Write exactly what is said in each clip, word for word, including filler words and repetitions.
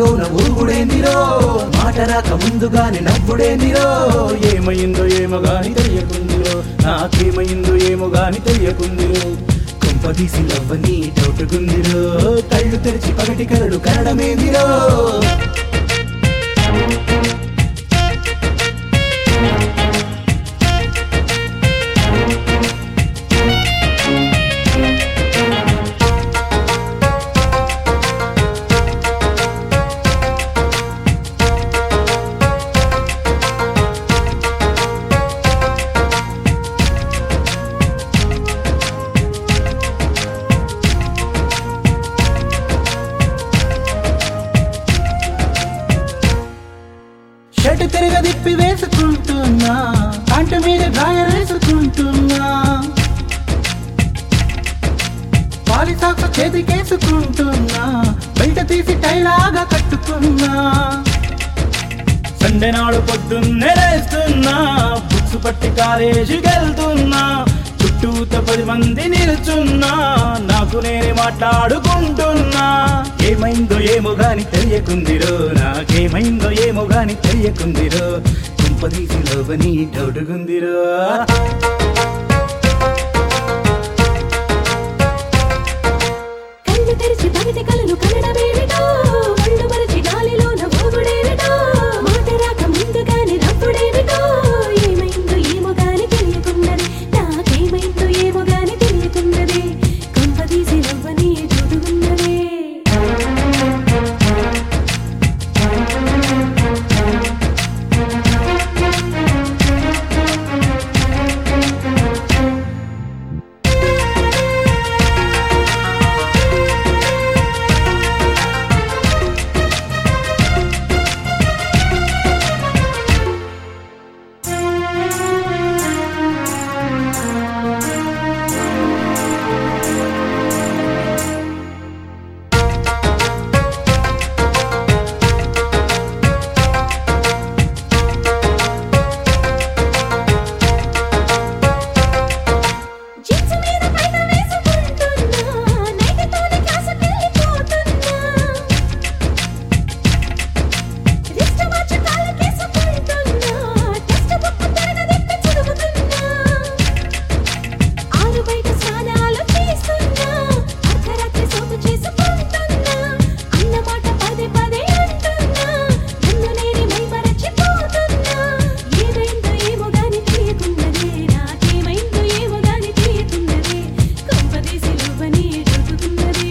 గాలిలోన ఊగుడేందిరో మాట రాక ముందుగానే నవ్వుడేందిరో ఏమైందో ఏమో గాని తెలియకుందిరో నాకేమైందో ఏమో గాని తెలియకుందిరో కొంపదీసి నవ్వని డౌటుకుందిరో కళ్ళు తెరిచి పగటి కరడు కరడమేందిరో షర్టు తిరగ దిప్పి వేసుకుంటున్నా కంట మీద గాయం వేసుకుంటున్నా పాలి సాక్స్ చేతికేసుకుంటున్నా బయట తీసి టైలాగా కట్టుకున్నా సండే నాడు పొద్దున్నే లేస్తున్నా బుక్స్ పట్టి కాలేజీకి వెళ్తున్నా చుట్టూత పది మంది నిల్చున్నా నాకు నేనే మాట్లాడుకుంటున్నా ఏమైందో ఏమో గాని తెలియకుందిరో నాకేమైందో ఏమో గాని తెలియకుందిరో కుంపదీసి లోబని డౌటుకుందిరో కళ్ళు తెరిచి పగిటి కలను కనడమేమిటో ఒళ్ళు మరచి గాలిలోన ఊగుడేమిటో మాట రాక ముందుగానే నవ్వుడేమిటో ఏమైందో ఏమో గాని తెలియకున్నది నాకేమైందో ఏమో గాని తెలియకున్నది కొంపదీసి నవ్వని డౌటుకున్నది జీన్స్ మీద పైన వేసుకుంటున్నా నైటీతోనే క్లాసుకెళ్ళిపోతున్నా రిస్ట్ వాచ్ కాళ్ళకేసుకుంటున్నా టెక్స్ట్ బుక్ తిరగదిప్పి చదువుతున్నా ఆరు బయట స్నానాలు చేస్తున్నా అర్ధరాత్రి సోపు చేసుకుంటున్నా అన్నమాట పదే పదే అంటున్నా నన్ను నేనే మైమరచిపోతున్నా ఏమైందో ఏమో గాని తెలియకున్నదే నాకేమైందో ఏమో గాని తెలియకున్నదే కొంపదీసి నువ్వని డౌటుకున్నదే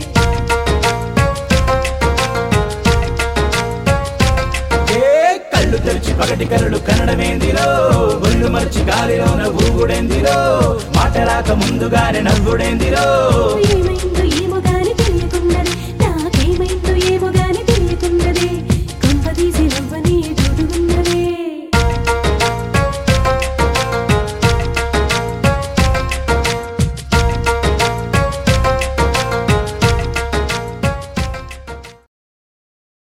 ఏ కళ్ళు తెరిచి పగటి కరడు కనడమేందిరో ఒళ్ళు మర్చి గాలిలోన ఊగుడేందిరో మాట రాక ముందుగానే నవ్వుడేందిరో ఏమైందో ఏమో గాని